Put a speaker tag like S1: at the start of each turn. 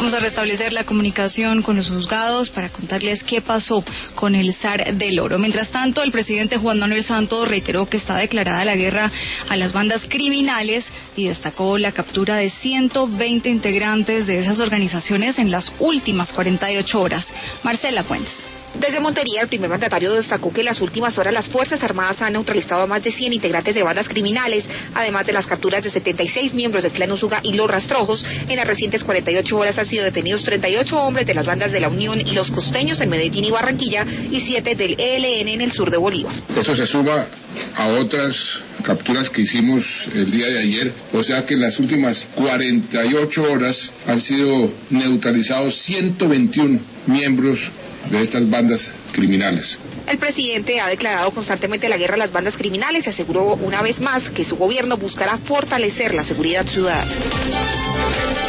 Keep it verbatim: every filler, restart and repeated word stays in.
S1: Vamos a restablecer la comunicación con los juzgados para contarles qué pasó con el zar del oro. Mientras tanto, el presidente Juan Manuel Santos reiteró que está declarada la guerra a las bandas criminales y destacó la captura de ciento veinte integrantes de esas organizaciones en las últimas cuarenta y ocho horas. Marcela Fuentes.
S2: Desde Montería, el primer mandatario destacó que en las últimas horas las Fuerzas Armadas han neutralizado a más de cien integrantes de bandas criminales, además de las capturas de setenta y seis miembros del Clan Usuga y Los Rastrojos. En las recientes cuarenta y ocho horas han sido detenidos treinta y ocho hombres de las bandas de La Unión y Los Costeños en Medellín y Barranquilla y siete del E L N en el sur de Bolívar.
S3: Esto se suma a otras capturas que hicimos el día de ayer, o sea que en las últimas cuarenta y ocho horas han sido neutralizados ciento veintiún miembros de estas bandas criminales.
S2: El presidente ha declarado constantemente la guerra a las bandas criminales y aseguró una vez más que su gobierno buscará fortalecer la seguridad ciudadana.